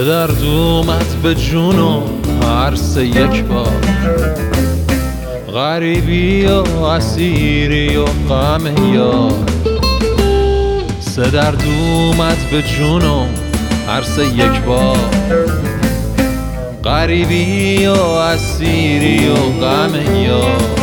درد اومد به جونم هر سه یک بار، غریبی و اسیری و غم یار. سه درد اومد به جونم هر سه یک بار، غریبی و اسیری و غم یار.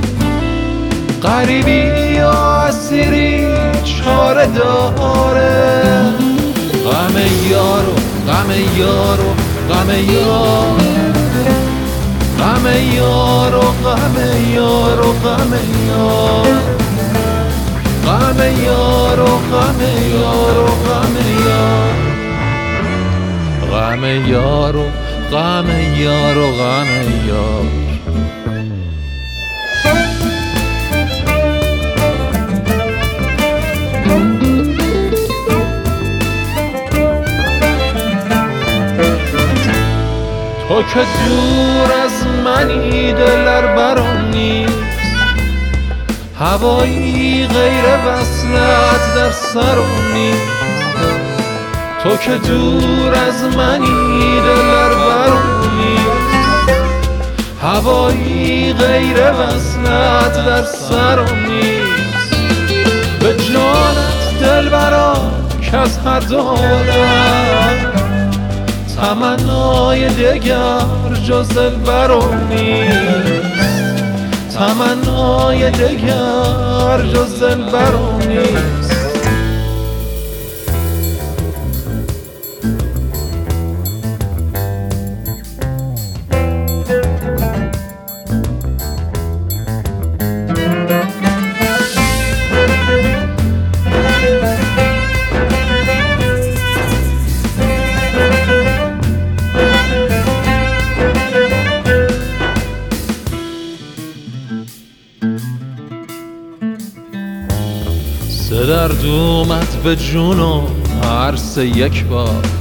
غریبی و اسیری چاره داره، غم یار و غم یار و غم یار، غم یار و غم یار و غم یار، غم یار و غم یار و غم یار، غم یار و غم یار و غم یار. تو که دور از منی دلر برام نیست، هوایی غیر وصلت در سرم نیست. تو که دور از منی دلر برام نیست، هوایی غیر وصلت در سرم نیست. به جانت دل برام که از هر دو عالم، تمنای دگر جز دلبرم نیست، تمنای دگر جز دلبرم نیست. سه درد اومد به جونم هر سه یک بار،